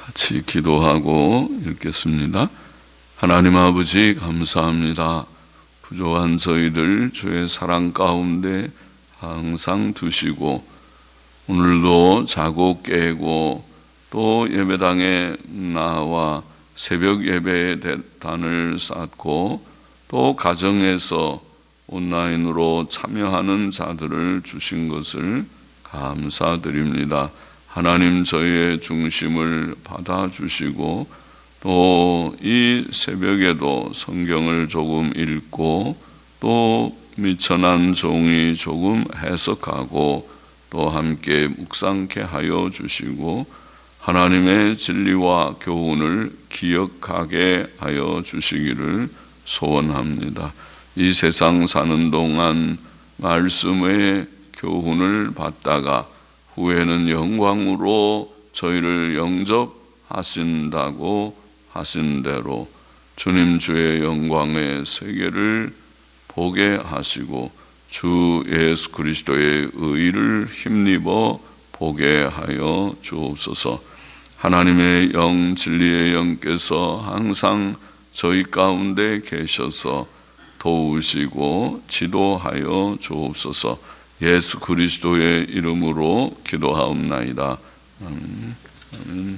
같이 기도하고 읽겠습니다. 하나님 아버지 감사합니다. 부족한 저희들 주의 사랑 가운데 항상 두시고 오늘도 자고 깨고 또 예배당에 나와 새벽 예배의 단을 쌓고 또 가정에서 온라인으로 참여하는 자들을 주신 것을 감사드립니다. 하나님 저희의 중심을 받아주시고 또 이 새벽에도 성경을 조금 읽고 또 미천한 종이 조금 해석하고 또 함께 묵상케 하여 주시고 하나님의 진리와 교훈을 기억하게 하여 주시기를 소원합니다. 이 세상 사는 동안 말씀의 교훈을 받다가 후에는 영광으로 저희를 영접하신다고 하신 대로 주님 주의 영광의 세계를 보게 하시고 주 예수 그리스도의 의를 힘입어 보게 하여 주옵소서. 하나님의 영 진리의 영께서 항상 저희 가운데 계셔서 도우시고 지도하여 주옵소서. 예수 그리스도의 이름으로 기도하옵나이다. 아멘.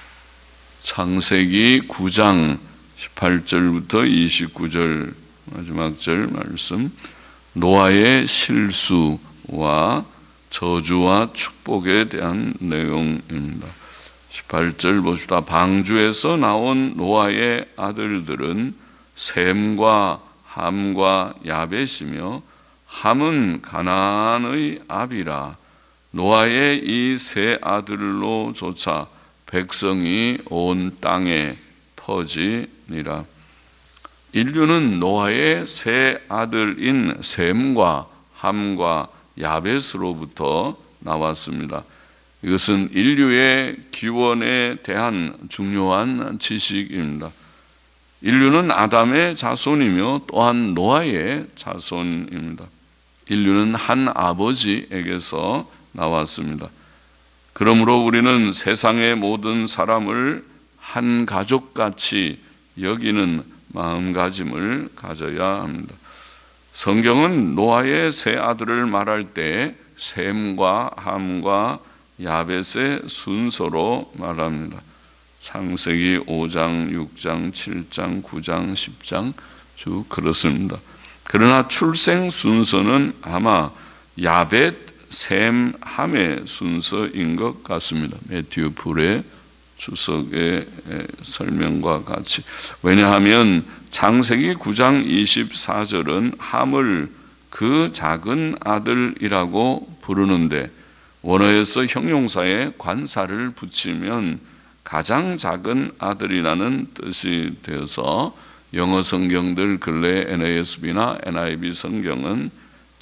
창세기 9장 18절부터 29절 마지막 절 말씀, 노아의 실수와 저주와 축복에 대한 내용입니다. 18절 보시다. 방주에서 나온 노아의 아들들은 셈과 함과 야벳이며 함은 가나안의 아비라. 노아의 이 세 아들로조차 백성이 온 땅에 터지니라. 인류는 노아의 세 아들인 셈과 함과 야벳으로부터 나왔습니다. 이것은 인류의 기원에 대한 중요한 지식입니다. 인류는 아담의 자손이며 또한 노아의 자손입니다. 인류는 한 아버지에게서 나왔습니다. 그러므로 우리는 세상의 모든 사람을 한 가족같이 여기는 마음가짐을 가져야 합니다. 성경은 노아의 세 아들을 말할 때 셈과 함과 야벳의 순서로 말합니다. 창세기 5장, 6장, 7장, 9장, 10장 쭉 그렇습니다. 그러나 출생 순서는 아마 야벳, 셈, 함의 순서인 것 같습니다. 매튜 불의 주석의 설명과 같이. 왜냐하면 창세기 9장 24절은 함을 그 작은 아들이라고 부르는데 원어에서 형용사에 관사를 붙이면 가장 작은 아들이라는 뜻이 되어서 영어 성경들 근래 NASB나 NIV 성경은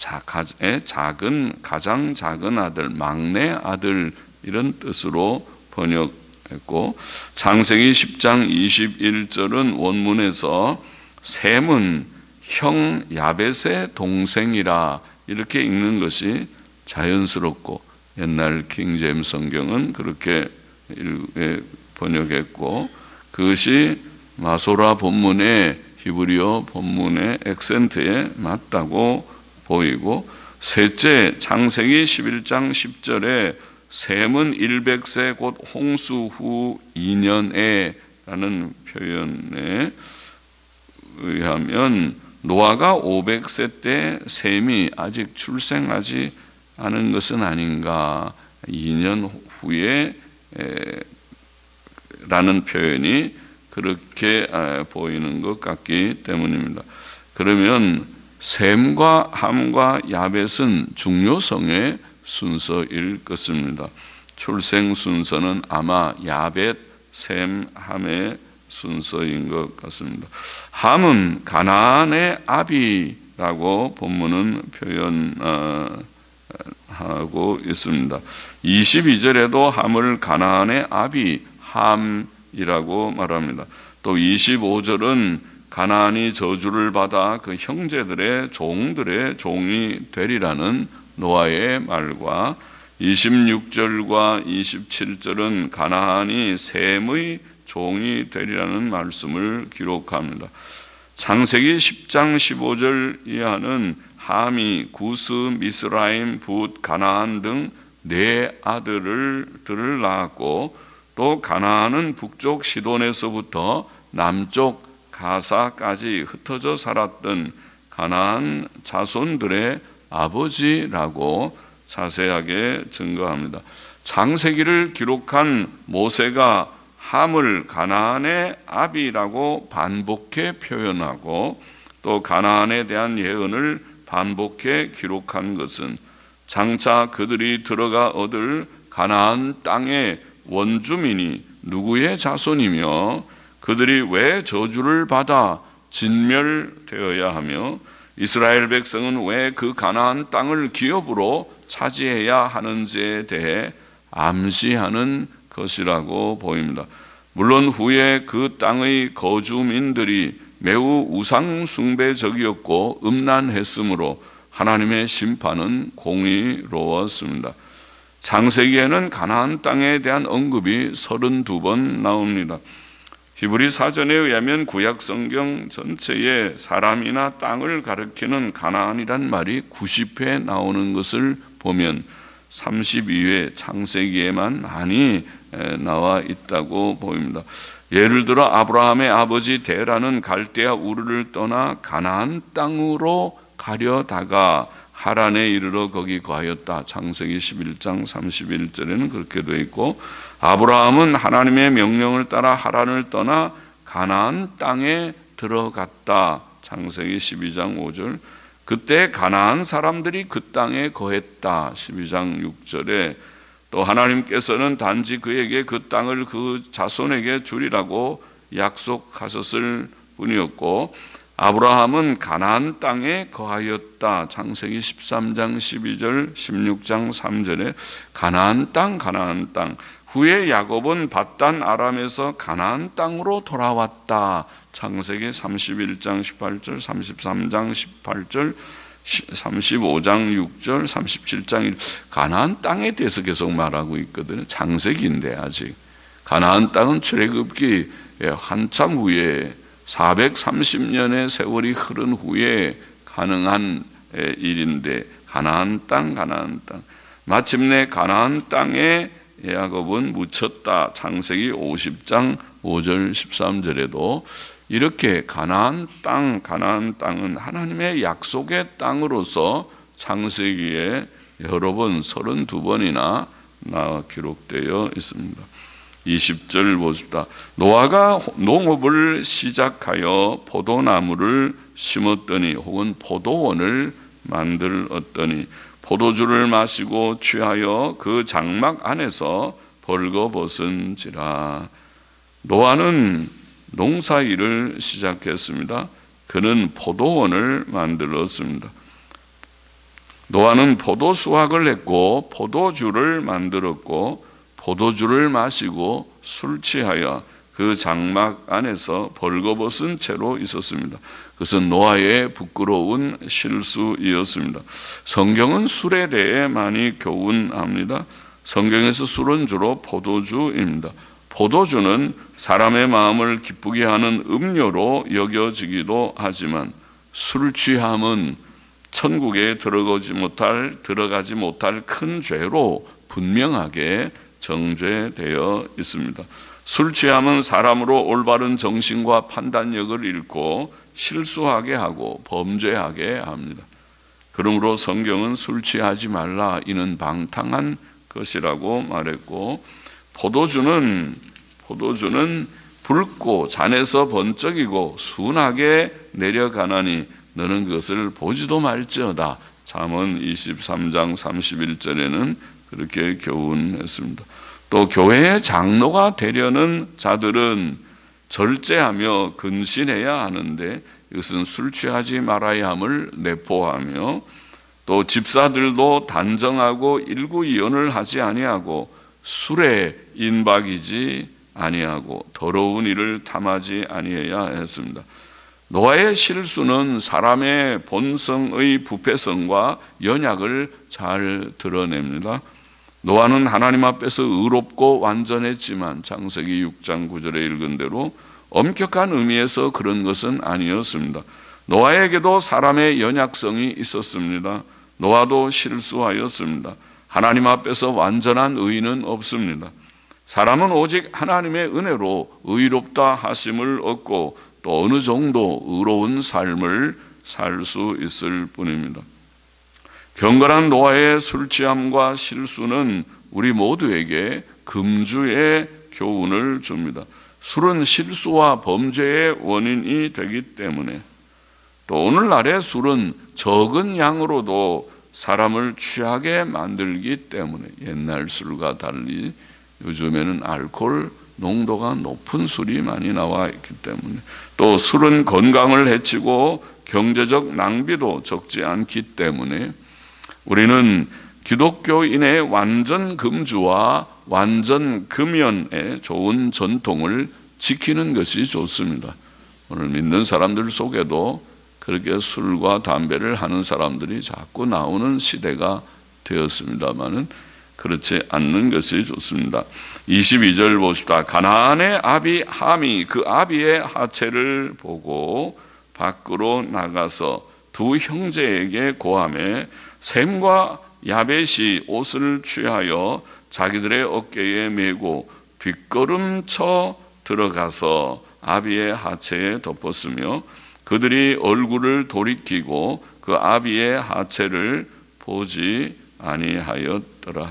가장 작은 아들, 막내 아들 이런 뜻으로 번역했고 창세기 10장 21절은 원문에서 셈은 형 야벳의 동생이라 이렇게 읽는 것이 자연스럽고 옛날 킹제임스 성경은 그렇게 번역했고 그것이 마소라 본문의 히브리어 본문의 액센트에 맞다고 보이고 셋째 창세기 11장 10절에 셈은 100세 곧 홍수 후 2년에 라는 표현에 의하면 노아가 500세 때 셈이 아직 출생하지 않은 것은 아닌가 2년 후에 라는 표현이 그렇게 보이는 것 같기 때문입니다. 그러면 셈과 함과 야벳은 중요성의 순서일 것입니다. 출생 순서는 아마 야벳, 셈, 함의 순서인 것 같습니다. 함은 가나안의 아비라고 본문은 표현하고 있습니다. 22절에도 함을 가나안의 아비 함이라고 말합니다. 또 25절은 가나안이 저주를 받아 그 형제들의 종들의 종이 되리라는 노아의 말과 26절과 27절은 가나안이 셈의 종이 되리라는 말씀을 기록합니다. 창세기 10장 15절 이하는 함이 구스, 미스라임, 붓, 가나안 등 네 아들을 낳았고, 또 가나안은 북쪽 시돈에서부터 남쪽 가사까지 흩어져 살았던 가나안 자손들의 아버지라고 자세하게 증거합니다. 창세기를 기록한 모세가 함을 가나안의 아비라고 반복해 표현하고, 또 가나안에 대한 예언을 반복해 기록한 것은 장차 그들이 들어가 얻을 가나안 땅의 원주민이 누구의 자손이며 그들이 왜 저주를 받아 진멸되어야 하며 이스라엘 백성은 왜 그 가나안 땅을 기업으로 차지해야 하는지에 대해 암시하는 것이라고 보입니다. 물론 후에 그 땅의 거주민들이 매우 우상숭배적이었고 음란했으므로 하나님의 심판은 공의로웠습니다. 창세기에는 가나안 땅에 대한 언급이 32번 나옵니다. 히브리 사전에 의하면 구약 성경 전체에 사람이나 땅을 가리키는 가나안이란 말이 90회 나오는 것을 보면 32회 창세기에만 많이 나와 있다고 보입니다. 예를 들어 아브라함의 아버지 데라는 갈대아 우르를 떠나 가나안 땅으로 가려다가 하란에 이르러 거기 거하였다. 창세기 11장 31절에는 그렇게 되어 있고, 아브라함은 하나님의 명령을 따라 하란을 떠나 가나안 땅에 들어갔다. 창세기 12장 5절. 그때 가나안 사람들이 그 땅에 거했다. 12장 6절에 또 하나님께서는 단지 그에게 그 땅을 그 자손에게 주리라고 약속하셨을 뿐이었고, 아브라함은 가나안 땅에 거하였다. 창세기 13장 12절, 16장 3절에 가나안 땅, 가나안 땅. 후에 야곱은 밧단 아람에서 가나안 땅으로 돌아왔다. 창세기 31장 18절, 33장 18절, 35장 6절, 37장 1. 가나안 땅에 대해서 계속 말하고 있거든요. 창세기인데 아직. 가나안 땅은 출애굽기 한참 후에 430년의 세월이 흐른 후에 가능한 일인데, 가나안 땅, 가나안 땅. 마침내 가나안 땅에 야곱은 묻혔다. 창세기 50장 5절 13절에도 이렇게 가나안 땅은 하나님의 약속의 땅으로서 창세기에 여러 번 32번이나 기록되어 있습니다. 20절 보십시다. 노아가 농업을 시작하여 포도나무를 심었더니, 혹은 포도원을 만들었더니 포도주를 마시고 취하여 그 장막 안에서 벌거벗은지라. 노아는 농사일을 시작했습니다. 그는 포도원을 만들었습니다. 노아는 포도 수확을 했고 포도주를 만들었고 포도주를 마시고 술 취하여 그 장막 안에서 벌거벗은 채로 있었습니다. 그것은 노아의 부끄러운 실수이었습니다. 성경은 술에 대해 많이 교훈합니다. 성경에서 술은 주로 포도주입니다. 포도주는 사람의 마음을 기쁘게 하는 음료로 여겨지기도 하지만 술 취함은 천국에 들어가지 못할 큰 죄로 분명하게 정죄되어 있습니다. 술 취함은 사람으로 올바른 정신과 판단력을 잃고 실수하게 하고 범죄하게 합니다. 그러므로 성경은 술 취하지 말라, 이는 방탕한 것이라고 말했고, 포도주는 붉고 잔에서 번쩍이고 순하게 내려가나니 너는 그것을 보지도 말지어다. 잠언 23장 31절에는 그렇게 교훈했습니다. 또 교회의 장로가 되려는 자들은 절제하며 근신해야 하는데 이것은 술 취하지 말아야 함을 내포하며, 또 집사들도 단정하고 일구이연을 하지 아니하고 술에 인박이지 아니하고 더러운 일을 탐하지 아니해야 했습니다. 노아의 실수는 사람의 본성의 부패성과 연약을 잘 드러냅니다. 노아는 하나님 앞에서 의롭고 완전했지만 창세기 6장 9절에 읽은 대로 엄격한 의미에서 그런 것은 아니었습니다. 노아에게도 사람의 연약성이 있었습니다. 노아도 실수하였습니다. 하나님 앞에서 완전한 의인은 없습니다. 사람은 오직 하나님의 은혜로 의롭다 하심을 얻고 또 어느 정도 의로운 삶을 살 수 있을 뿐입니다. 경건한 노아의 술 취함과 실수는 우리 모두에게 금주의 교훈을 줍니다. 술은 실수와 범죄의 원인이 되기 때문에, 또 오늘날의 술은 적은 양으로도 사람을 취하게 만들기 때문에, 옛날 술과 달리 요즘에는 알코올 농도가 높은 술이 많이 나와 있기 때문에, 또 술은 건강을 해치고 경제적 낭비도 적지 않기 때문에 우리는 기독교인의 완전 금주와 완전 금연의 좋은 전통을 지키는 것이 좋습니다. 오늘 믿는 사람들 속에도 그렇게 술과 담배를 하는 사람들이 자꾸 나오는 시대가 되었습니다만은 그렇지 않는 것이 좋습니다. 22절 보십시다. 가나안의 아비 함이 그 아비의 하체를 보고 밖으로 나가서 두 형제에게 고하매 셈과 야벳이 옷을 취하여 자기들의 어깨에 메고 뒷걸음쳐 들어가서 아비의 하체에 덮었으며 그들이 얼굴을 돌이키고 그 아비의 하체를 보지 아니하였더라.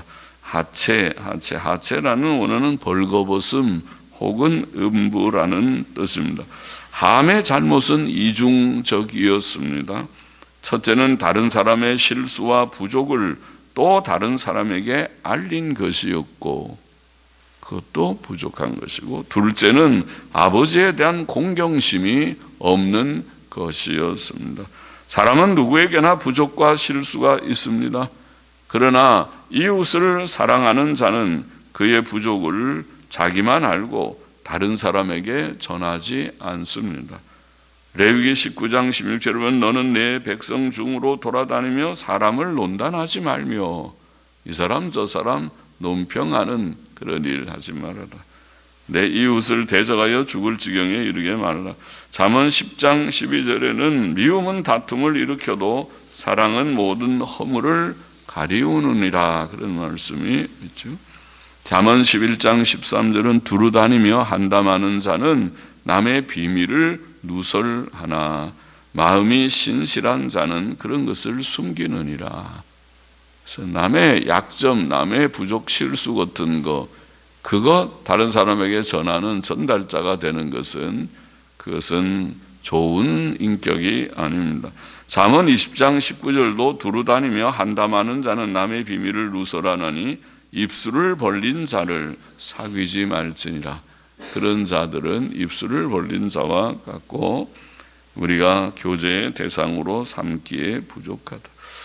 하체라는 원어는 벌거벗음 혹은 음부라는 뜻입니다. 함의 잘못은 이중적이었습니다. 첫째는 다른 사람의 실수와 부족을 또 다른 사람에게 알린 것이었고, 그것도 부족한 것이고, 둘째는 아버지에 대한 공경심이 없는 것이었습니다. 사람은 누구에게나 부족과 실수가 있습니다. 그러나 이웃을 사랑하는 자는 그의 부족을 자기만 알고 다른 사람에게 전하지 않습니다. 레위기 19장 16절에 보면 너는 내 백성 중으로 돌아다니며 사람을 논단하지 말며 이 사람 저 사람 논평하는 그런 일 하지 말아라. 내 이웃을 대적하여 죽을 지경에 이르게 말라. 잠언 10장 12절에는 미움은 다툼을 일으켜도 사랑은 모든 허물을 가리우느니라 그런 말씀이 있죠. 잠언 11장 13절은 두루 다니며 한담하는 자는 남의 비밀을 누설하나 마음이 신실한 자는 그런 것을 숨기느니라. 그래서 남의 약점, 남의 부족, 실수 같은 거 그거 다른 사람에게 전하는 전달자가 되는 것은 그것은 좋은 인격이 아닙니다. 잠언 20장 19절도 두루 다니며 한담하는 자는 남의 비밀을 누설하나니 입술을 벌린 자를 사귀지 말지니라. 그런 자들은 입술을 벌린 자와 같고 우리가 교제의 대상으로 삼기에 부족하다.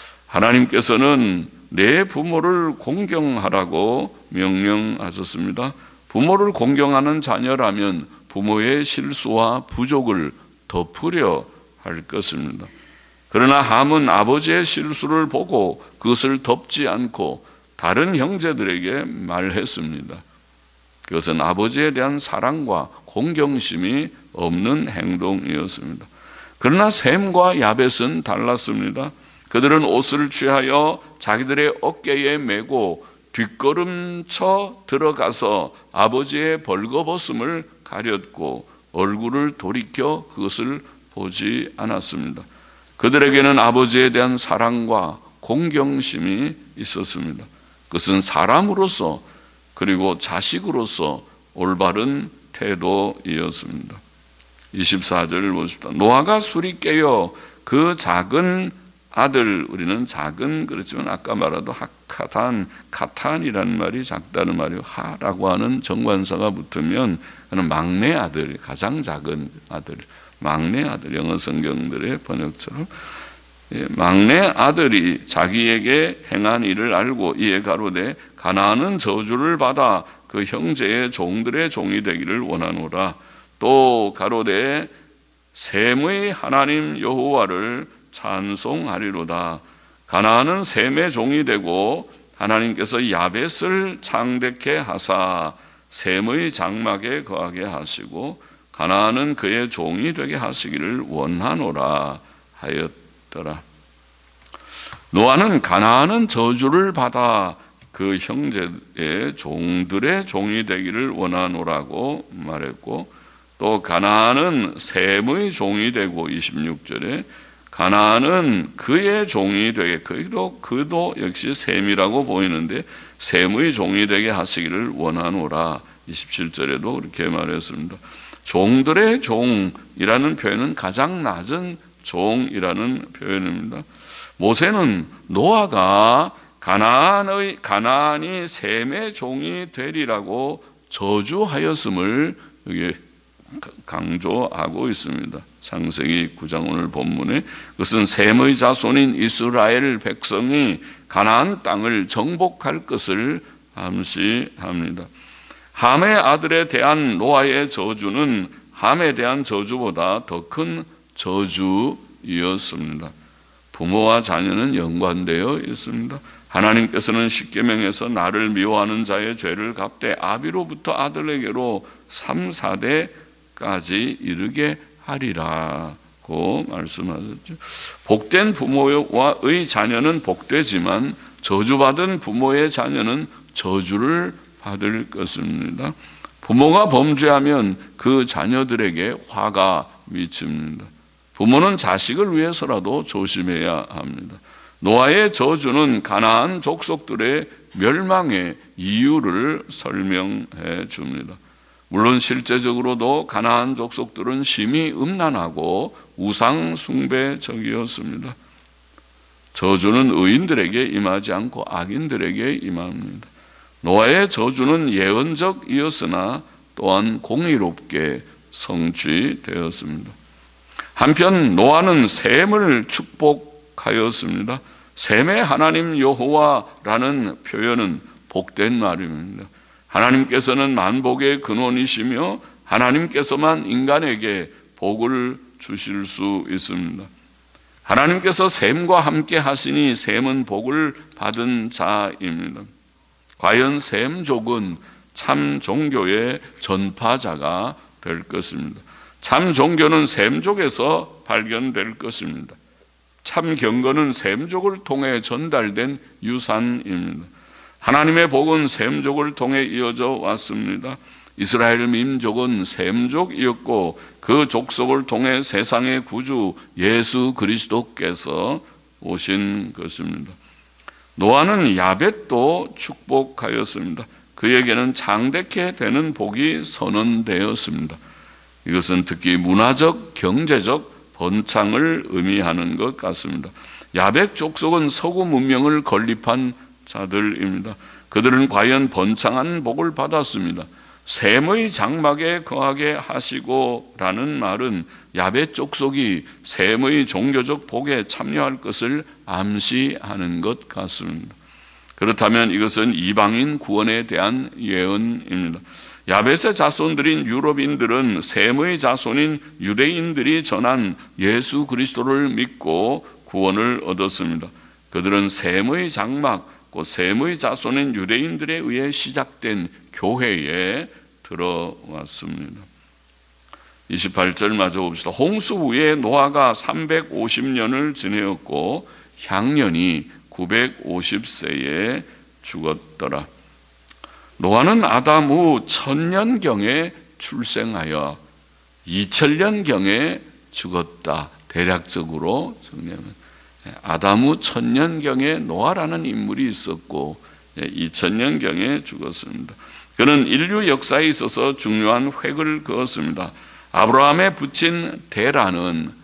하나님께서는 내 부모를 공경하라고 명령하셨습니다. 부모를 공경하는 자녀라면 부모의 실수와 부족을 덮으려 할 것입니다. 그러나 함은 아버지의 실수를 보고 그것을 덮지 않고 다른 형제들에게 말했습니다. 그것은 아버지에 대한 사랑과 공경심이 없는 행동이었습니다. 그러나 셈과 야벳은 달랐습니다. 그들은 옷을 취하여 자기들의 어깨에 메고 뒷걸음쳐 들어가서 아버지의 벌거벗음을 가렸고 얼굴을 돌이켜 그것을 보지 않았습니다. 그들에게는 아버지에 대한 사랑과 공경심이 있었습니다. 그것은 사람으로서 그리고 자식으로서 올바른 태도이었습니다. 24절을 보십시다. 노아가 술이 깨어 그 작은 아들, 우리는 작은 그렇지만 아까 말하도 카탄이라는 말이 작다는 말이요. 하라고 하는 정관사가 붙으면 그는 막내 아들, 가장 작은 아들, 막내 아들, 영어 성경들의 번역처럼 막내 아들이 자기에게 행한 일을 알고 이에 가로되 가나안은 저주를 받아 그 형제의 종들의 종이 되기를 원하노라. 또 가로되 셈의 하나님 여호와를 찬송하리로다. 가나안은 셈의 종이 되고 하나님께서 야벳을 창대케 하사 셈의 장막에 거하게 하시고 가나안은 그의 종이 되게 하시기를 원하노라 하였더라. 노아는 가나안은 저주를 받아 그 형제의 종들의 종이 되기를 원하노라고 말했고, 또 가나안은 셈의 종이 되고 26절에 가나안은 그의 종이 되게, 그도 역시 셈이라고 보이는데 셈의 종이 되게 하시기를 원하노라 27절에도 그렇게 말했습니다. 종들의 종이라는 표현은 가장 낮은 종이라는 표현입니다. 모세는 노아가 가나안이 셈의 종이 되리라고 저주하였음을 여기 강조하고 있습니다. 창세기 9장 오늘 본문에 그것은 셈의 자손인 이스라엘 백성이 가나안 땅을 정복할 것을 암시합니다. 함의 아들에 대한 노아의 저주는 함에 대한 저주보다 더 큰 저주이었습니다. 부모와 자녀는 연관되어 있습니다. 하나님께서는 십계명에서 나를 미워하는 자의 죄를 갚되 아비로부터 아들에게로 3, 4대까지 이르게 하리라고 말씀하셨죠. 복된 부모와의 자녀는 복되지만 저주받은 부모의 자녀는 저주를 받을 것입니다. 부모가 범죄하면 그 자녀들에게 화가 미칩니다. 부모는 자식을 위해서라도 조심해야 합니다. 노아의 저주는 가나안 족속들의 멸망의 이유를 설명해 줍니다. 물론 실제적으로도 가나안 족속들은 심히 음란하고 우상 숭배적이었습니다. 저주는 의인들에게 임하지 않고 악인들에게 임합니다. 노아의 저주는 예언적이었으나 또한 공의롭게 성취되었습니다. 한편 노아는 셈을 축복하였습니다. 셈의 하나님 여호와라는 표현은 복된 말입니다. 하나님께서는 만복의 근원이시며 하나님께서만 인간에게 복을 주실 수 있습니다. 하나님께서 셈과 함께 하시니 셈은 복을 받은 자입니다. 과연 셈족은 참 종교의 전파자가 될 것입니다. 참 종교는 셈족에서 발견될 것입니다. 참 경건은 셈족을 통해 전달된 유산입니다. 하나님의 복은 셈족을 통해 이어져 왔습니다. 이스라엘 민족은 셈족이었고 그 족속을 통해 세상의 구주 예수 그리스도께서 오신 것입니다. 노아는 야벳도 축복하였습니다. 그에게는 장대케 되는 복이 선언되었습니다. 이것은 특히 문화적, 경제적 번창을 의미하는 것 같습니다. 야벳 족속은 서구 문명을 건립한 자들입니다. 그들은 과연 번창한 복을 받았습니다. 셈의 장막에 거하게 하시고 라는 말은 야벳 족속이 셈의 종교적 복에 참여할 것을 암시하는 것 같습니다. 그렇다면 이것은 이방인 구원에 대한 예언입니다. 야벳의 자손들인 유럽인들은 셈의 자손인 유대인들이 전한 예수 그리스도를 믿고 구원을 얻었습니다. 그들은 셈의 장막, 곧 셈의 자손인 유대인들에 의해 시작된 교회에 들어왔습니다. 28절 마저 봅시다. 홍수 후에 노아가 350년을 지내었고 향년이 950세에 죽었더라. 노아는 아담 후 1000년경에 출생하여 2000년경에 죽었다. 대략적으로 정리하면 아담 후 1000년경에 노아라는 인물이 있었고 2000년경에 죽었습니다. 그는 인류 역사에 있어서 중요한 획을 그었습니다. 아브라함에 붙인 데라는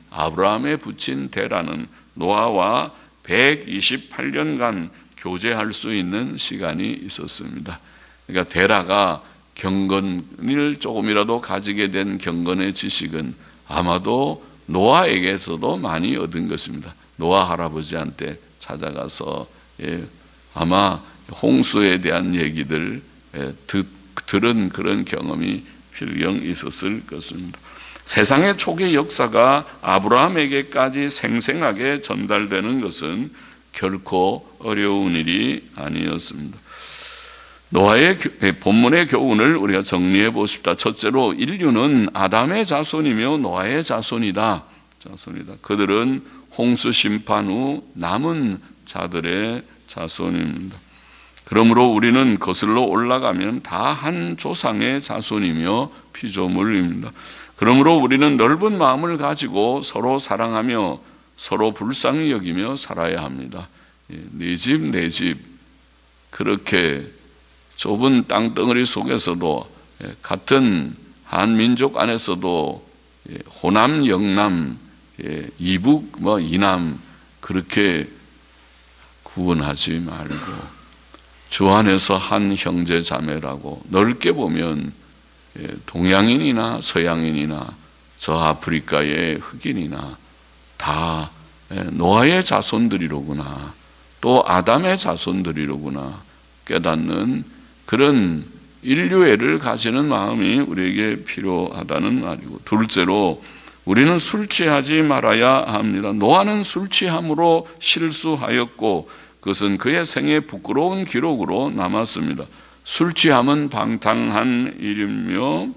노아와 128년간 교제할 수 있는 시간이 있었습니다. 그러니까 데라가 경건을 조금이라도 가지게 된 경건의 지식은 아마도 노아에게서도 많이 얻은 것입니다. 노아 할아버지한테 찾아가서 아마 홍수에 대한 얘기들 들은 그런 경험이 필경 있었을 것입니다. 세상의 초기 역사가 아브라함에게까지 생생하게 전달되는 것은 결코 어려운 일이 아니었습니다. 노아의 본문의 교훈을 우리가 정리해 보십시다. 첫째로 인류는 아담의 자손이며 노아의 자손이다. 그들은 홍수 심판 후 남은 자들의 자손입니다. 그러므로 우리는 거슬러 올라가면 다 한 조상의 자손이며 피조물입니다. 그러므로 우리는 넓은 마음을 가지고 서로 사랑하며 서로 불쌍히 여기며 살아야 합니다. 네 집, 내 집, 그렇게 좁은 땅덩어리 속에서도 같은 한민족 안에서도 호남, 영남, 이북, 이남 그렇게 구분하지 말고 주 안에서 한 형제 자매라고 넓게 보면 동양인이나 서양인이나 저 아프리카의 흑인이나 다 노아의 자손들이로구나, 또 아담의 자손들이로구나 깨닫는 그런 인류애를 가지는 마음이 우리에게 필요하다는 말이고, 둘째로 우리는 술 취하지 말아야 합니다. 노아는 술 취함으로 실수하였고 그것은 그의 생애 부끄러운 기록으로 남았습니다. 술 취함은 방탕한 일이며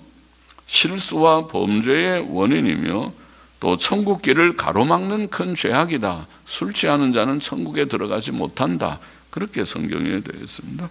실수와 범죄의 원인이며 또 천국길을 가로막는 큰 죄악이다. 술 취하는 자는 천국에 들어가지 못한다. 그렇게 성경에 되어 있습니다.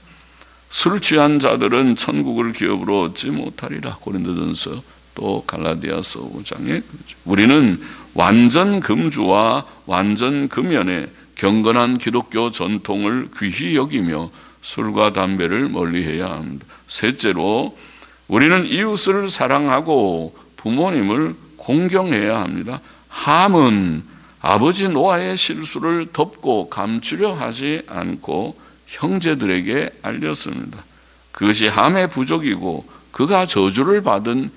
술 취한 자들은 천국을 기업으로 얻지 못하리라. 고린도전서 또 갈라디아서 5장에 우리는 완전 금주와 완전 금연의 경건한 기독교 전통을 귀히 여기며 술과 담배를 멀리해야 합니다. 셋째로 우리는 이웃을 사랑하고 부모님을 공경해야 합니다. 함은 아버지 노아의 실수를 덮고 감추려 하지 않고 형제들에게 알렸습니다. 그것이 함의 부족이고 그가 저주를 받은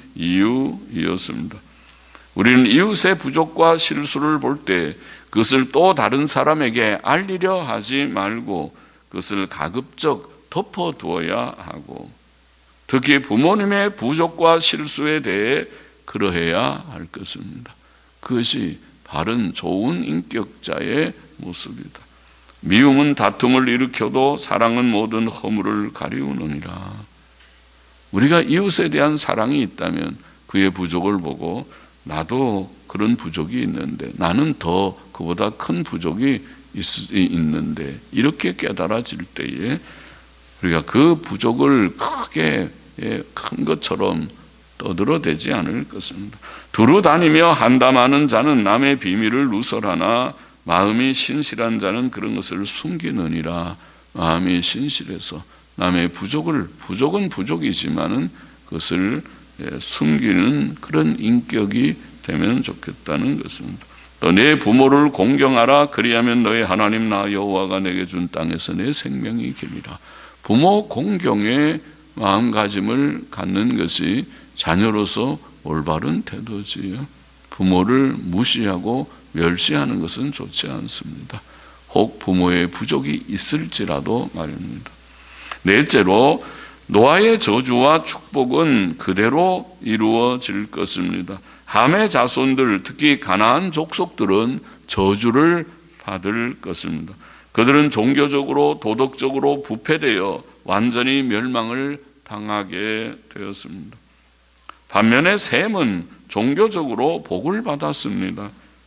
이유였습니다. 우리는 이웃의 부족과 실수를 볼 때 그것을 또 다른 사람에게 알리려 하지 말고 그것을 가급적 덮어두어야 하고, 특히 부모님의 부족과 실수에 대해 그러해야 할 것입니다. 그것이 바른 좋은 인격자의 모습이다. 미움은 다툼을 일으켜도 사랑은 모든 허물을 가리우느니라. 우리가 이웃에 대한 사랑이 있다면 그의 부족을 보고 나도 그런 부족이 있는데, 나는 더 그보다 큰 부족이 있는데, 이렇게 깨달아질 때에 우리가 그 부족을 크게 큰 것처럼 떠들어대지 않을 것입니다. 두루 다니며 한담하는 자는 남의 비밀을 누설하나 마음이 신실한 자는 그런 것을 숨기느니라. 마음이 신실해서 남의 부족은 부족이지만은 그것을 숨기는 그런 인격이 되면 좋겠다는 것입니다. 또 내 부모를 공경하라. 그리하면 너의 하나님 나 여호와가 내게 준 땅에서 내 생명이 길리라. 부모 공경의 마음가짐을 갖는 것이 자녀로서 올바른 태도지요. 부모를 무시하고 멸시하는 것은 좋지 않습니다. 혹 부모의 부족이 있을지라도 말입니다. 넷째로 노아의 저주와 축복은 그대로 이루어질 것입니다. 함의 자손들, 특히 가나안 족속들은 저주를 받을 것입니다. 그들은 종교적으로 도덕적으로 부패되어 완전히 멸망을 당하게 되었습니다. 반면에 셈은 종교적으로 복을 받았습니다.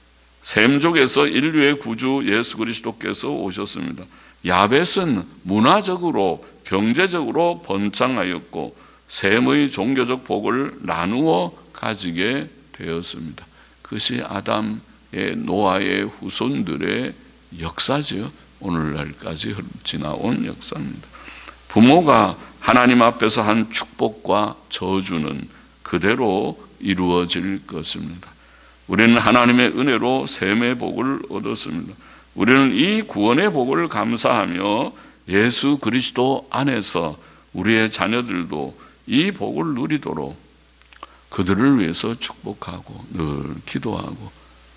셈족에서 인류의 구주 예수 그리스도께서 오셨습니다. 야벳은 문화적으로 경제적으로 번창하였고 셈의 종교적 복을 나누어 가지게 되었습니다. 그것이 아담의 노아의 후손들의 역사죠. 오늘날까지 지나온 역사입니다. 부모가 하나님 앞에서 한 축복과 저주는 그대로 이루어질 것입니다. 우리는 하나님의 은혜로 셈의 복을 얻었습니다. 우리는 이 구원의 복을 감사하며 예수 그리스도 안에서 우리의 자녀들도 이 복을 누리도록 그들을 위해서 축복하고 늘 기도하고,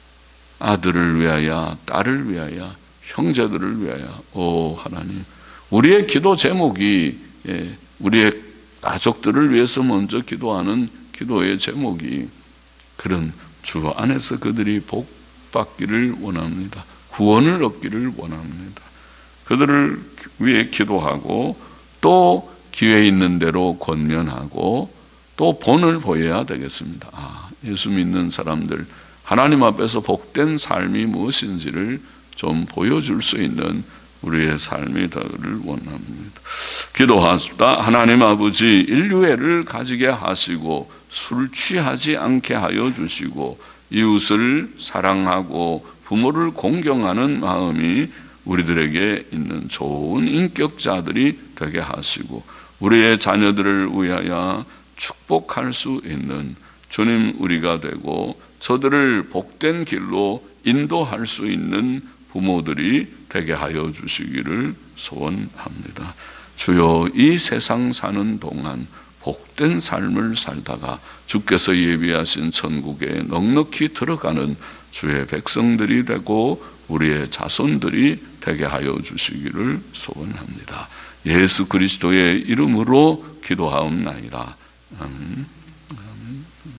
아들을 위하여, 딸을 위하여, 형제들을 위하여, 오 하나님, 우리의 기도 제목이 우리의 가족들을 위해서 먼저 기도하는 기도의 제목이 그런 주 안에서 그들이 복 받기를 원합니다. 구원을 얻기를 원합니다. 그들을 위해 기도하고 또 기회 있는 대로 권면하고 또 본을 보여야 되겠습니다. 예수 믿는 사람들 하나님 앞에서 복된 삶이 무엇인지를 좀 보여줄 수 있는 우리의 삶이 되기를 원합니다. 기도하십시다. 하나님 아버지, 인류애를 가지게 하시고 술 취하지 않게 하여 주시고 이웃을 사랑하고 부모를 공경하는 마음이 우리들에게 있는 좋은 인격자들이 되게 하시고 우리의 자녀들을 위하여 축복할 수 있는 주님 우리가 되고 저들을 복된 길로 인도할 수 있는 부모들이 되게 하여 주시기를 소원합니다. 주여, 이 세상 사는 동안 복된 삶을 살다가 주께서 예비하신 천국에 넉넉히 들어가는 주의 백성들이 되고 우리의 자손들이 되게 하여 주시기를 소원합니다. 예수 그리스도의 이름으로 기도하옵나이다. 아멘.